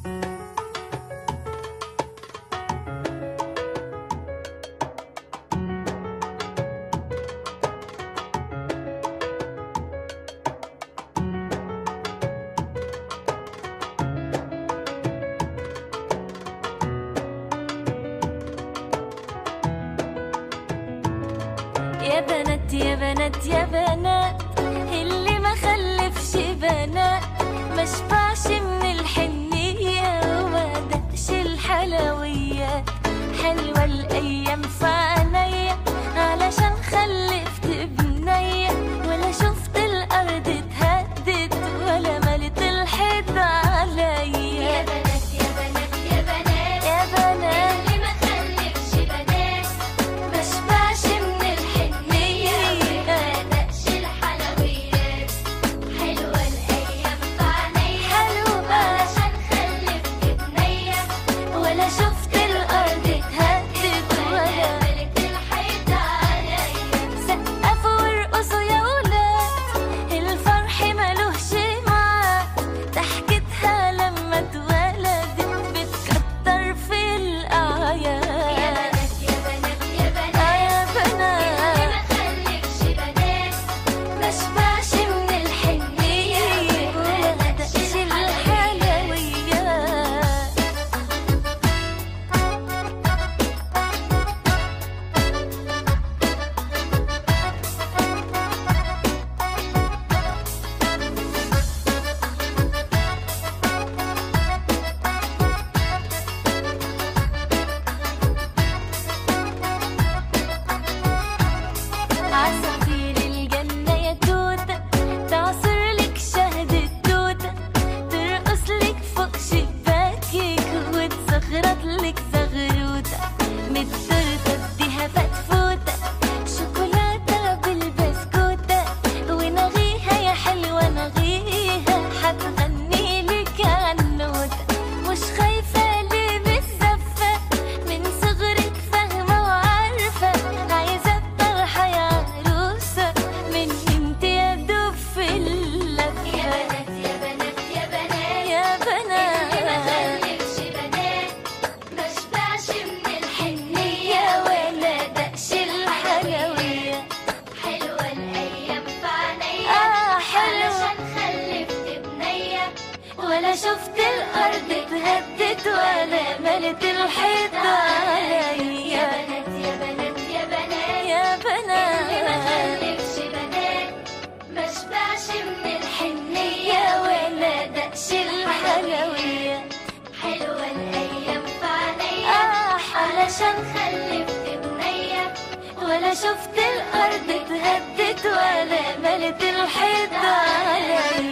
يا بنات يا بنات يا بنات، اللي ما خلفش بنات ما شبعش من الحنية وما دقش الحلويات. حلوة الأيام في عينيا علشان خلفت بنية، ولا شفت الأرض اتهدت ولا ملت الحيط عليا. يا بنات يا بنات يا بنات يا بنات، اللي ما خلفش بنات ما شبعش من الحنية وما دقش الحلويات. حلوة الأيام في عينيا حلوة علشان خلفت بنية، ولا شفت الأرض اتهدت ولا ملت الحيط عليا. سقفوا وارقصوا يا ولاد، الفرح ملوش ميعاد، ضحكتها لما اتولدت بتكتر في الأعياد. يا بنات يا بنات يا بنات يا بنات، اللي ما خلفش بنات ما شبعش من الحنية وما دقش الحلويات. عصافير الجنة يا توتة تعصر لك شهد التوتة، ترقص لك فوق شباكك وتزغرط لك زغروتة، مترتة اديها فتفوتة شوكولاتة بالبسكوتة، ونغيها يا حلوة نغيها هتغني لك عنوتة. مش خايفة ليه بالزفة من صغرك فاهمة وعارفة، عايزة الطرحة يا عروسة من انت يا دوب في اللفة. يا بنات يا بنات يا بنات يا بنات، اللي ما خلفش بنات ما شبعش من الحنية ولا دقش الحلوية. حلوة الأيام في عينيا علشان خلفت بنية، ولا شفت الأرض اتهدت ولا ملت الحيط عليا. يا بنات يا بنات يا بنات يا بنات، اللي ما خلفش بنات ما شبعش من الحنية ولا دقش الحلويات. حلوة الأيام في عينيا علشان خلفت بنية، ولا شفت الأرض اتهدت ولا ملت الحيط عليا.